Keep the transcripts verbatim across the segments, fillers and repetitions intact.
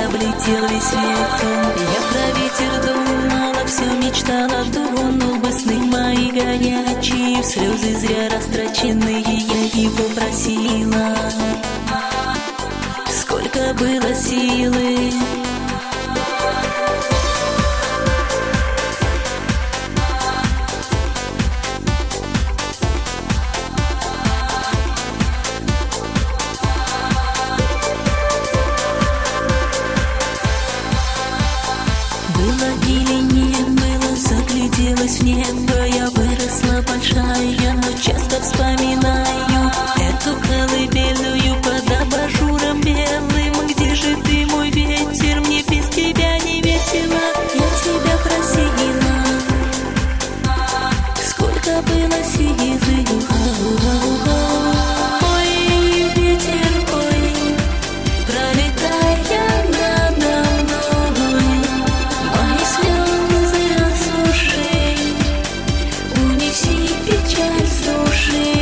облетел весь ветер. Я про ветер думала, все мечтала, думал бы сны мои горячие, в слезы зря растраченные я его просила. Сколько было силы. Было или не было, загляделась в небо. Я выросла большая, но часто вспоминаю эту колыбельную под абажуром белым. Где же ты, мой ветер, мне без тебя не весело. Я тебя просила, сколько было силы. Ой, ветер, ой, пролетая надо мной, мои слезы осуши, унеси печаль с души.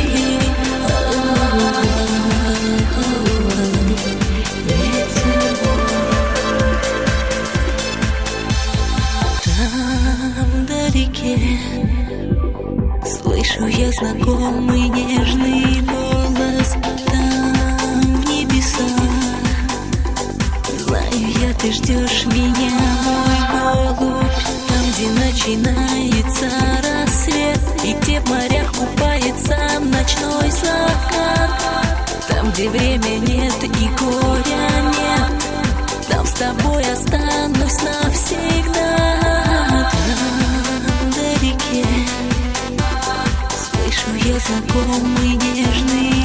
Там вдалеке слышу я знакомый нежный голос. Там в небесах, знаю я, ты ждешь меня, мой голубь. Там, где начинается рассвет и где в морях купается ночной закат. Там, где время нет и горя нет, там с тобой останусь навсегда. Там вдалеке слышу я знакомый нежный